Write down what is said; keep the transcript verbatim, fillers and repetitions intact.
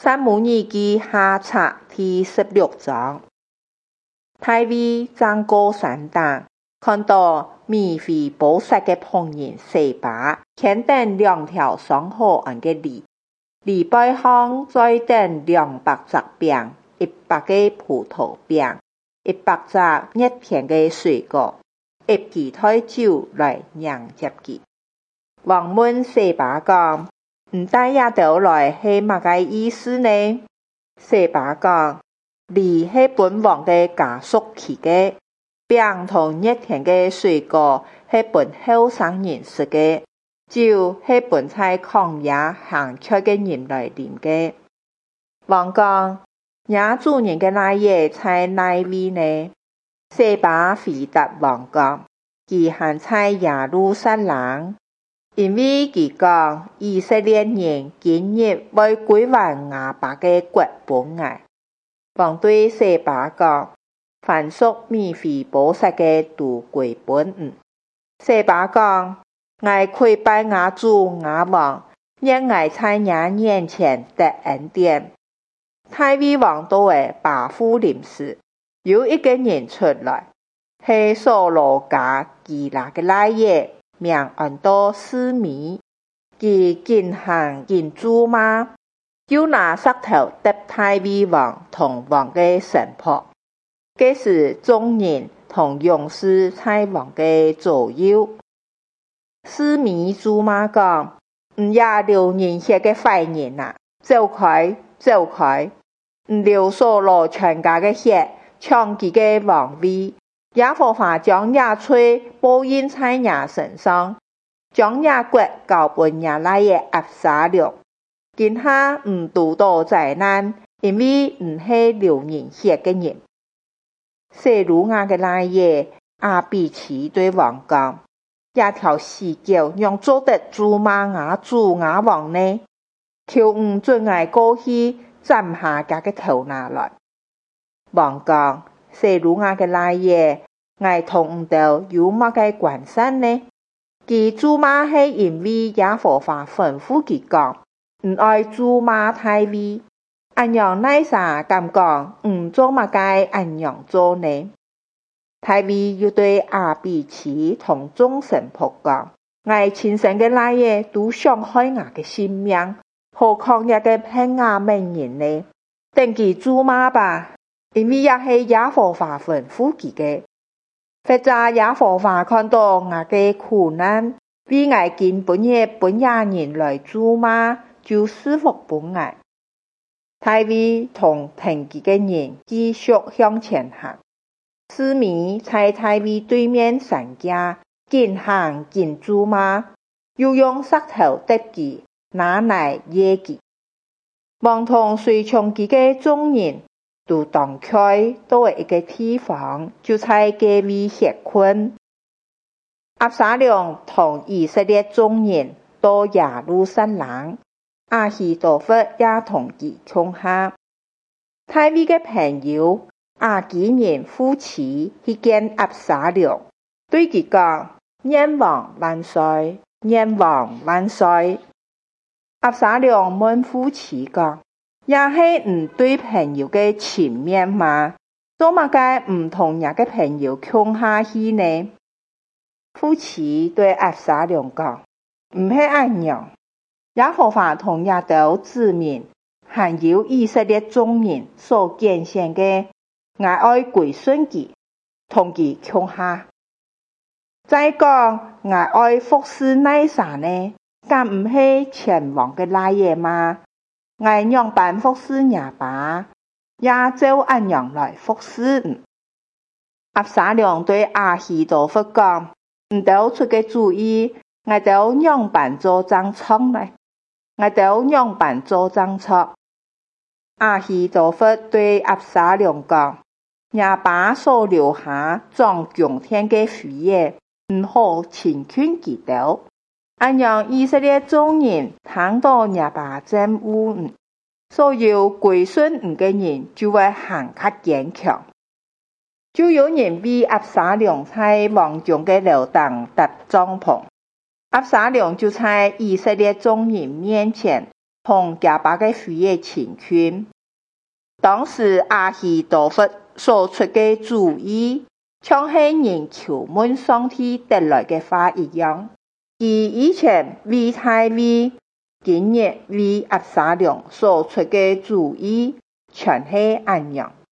撒母耳記下冊第十六章，大衛站高山頂，看到米非波設嘅僕人西巴，牽等兩條上好安嘅驢，驢背上再等兩百隻餅，一百個葡萄餅，一百隻熱甜嘅水果，一支台酒來迎接佢。王問西巴講：唔帶也倒來係乜個意思呢？西巴講：驢係本王嘅家屬去嘅，餅同熱甜嘅水果係本後生人食嘅，酒係本在曠野行缺嘅人來啉嘅。王講：野主人嘅奶爺在哪位呢？西巴回答王講：佢還在耶路撒冷。因為佢講以色列人今日會歸還亞伯嘅國本來。王對西巴講：凡屬米非波設嘅都歸本吾。西巴講：我跪拜我主我王，願我在你面前得恩典。大衛王都會把婦臨時，有一個人出來，係掃羅家基拿嘅奶爺，名按到示米，佢經行經誅罵，就拿石頭揼大衛王同王嘅臣僕。這時眾人同勇士在王嘅左右。示米誅罵講：唔也留人血嘅壞人啊，走開走開！唔留掃羅全家嘅血，搶佢嘅王位。耶和華將野罪報應在野身上，將野國交本野奶爺押沙龍。今下唔獨到災難，因為唔係流人血嘅人。示魯雅嘅奶爺亞比篩對王講：這條死狗讓做得誅罵我主我王呢？求唔准我過去斬下佢嘅頭拿來。王講：示魯雅嘅奶爺，我同唔到有乜嘅關係呢？佢誅罵係因為耶和華吩咐佢講，唔愛誅罵大衛。按樣乃啥咁講，唔做乜嘅按樣做呢？大衛又對亞比篩同眾臣僕講：我親生嘅奶爺都想害我嘅性命，何況一個騙我名人呢？等佢誅罵吧，因為也係耶和華吩咐佢嘅。或者耶和華看到我嘅苦難，為我見本夜本夜人來誅罵，就賜福本我。大衛同聽佢嘅人繼續向前行。示米在大衛對面山架，經行經誅罵，又用石頭揼佢，拿來噎佢。王同隨從佢嘅眾人都蕩開到一個地方，就在隔壁歇困。押沙龍同以色列眾人到耶路撒冷，亞希多弗也同佢共下。大衛嘅朋友亞基人夫妻去見押沙龍，對佢講：願王萬歲，願王萬歲。押沙龍問夫妻講：也係唔對朋友嘅情面嘛？做乜嘅唔同人嘅朋友共下去呢？夫妻對押沙龍講：唔係按樣，耶和華同亞都子民，還有以色列眾人所揀選嘅，我愛歸順佢，同佢共下。再講我愛服侍乃啥呢？咁唔係前王嘅奶爺嗎？我樣辦服侍亞爸，也照按樣來服侍。押沙龍對亞希多弗講：唔到出個主意，我到樣辦做張床來，我到樣辦做張床。亞希多弗對押沙龍講：亞爸所留下裝供天嘅血液，唔好侵權佢到。按樣以色列眾人聽到亞爸憎惡，所有歸順吾嘅人就會行較堅強。就有人為押沙龍在王宮嘅樓頂搭帳篷，押沙龍就在以色列眾人面前同加巴嘅血液情况。当时阿希多夫所出嘅主意，像是人求问上帝得来嘅话一样。伊以前为大卫，今日为押沙龙所出嘅主意，全系一样。